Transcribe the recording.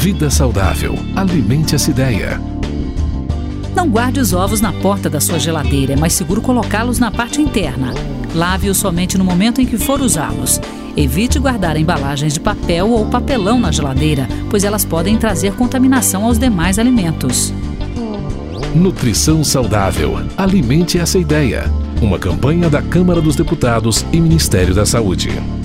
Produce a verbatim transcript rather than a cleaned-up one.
Vida saudável. Alimente essa ideia. Não guarde os ovos na porta da sua geladeira, é mais seguro colocá-los na parte interna. Lave-os somente no momento em que for usá-los. Evite guardar embalagens de papel ou papelão na geladeira, pois elas podem trazer contaminação aos demais alimentos. Nutrição saudável. Alimente essa ideia. Uma campanha da Câmara dos Deputados e Ministério da Saúde.